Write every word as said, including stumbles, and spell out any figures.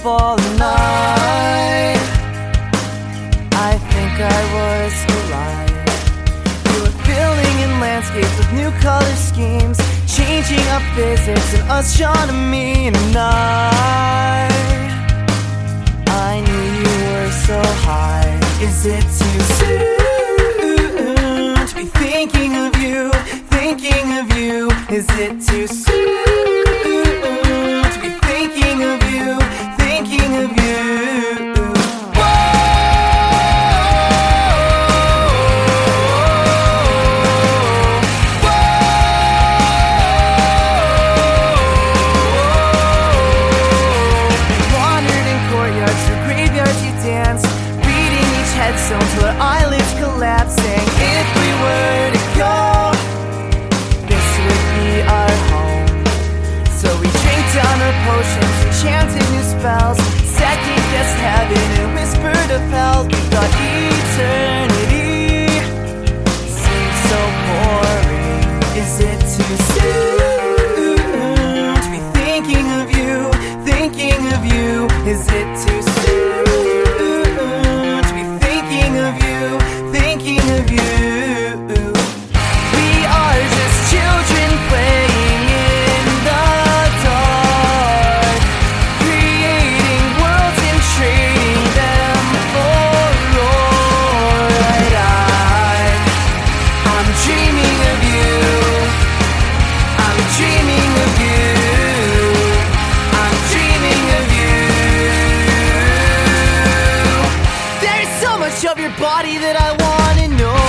up all night. I think I was alive. We were filling in landscapes with new color schemes, changing up physics and astronomy. And I, I knew you were so high. Is it too soon to be thinking of you, thinking of you? Is it too soon to be thinking of you, thinking of you? Headstone till our eyelids collapsing. If we were to go, this would be our home. So we drank down our potions and chanted new spells, second guessed heaven and whispered of hell. We thought eternity seemed so boring. Is it too soon to be thinking of you, thinking of you? Is it too soon? Of your body that I wanna know.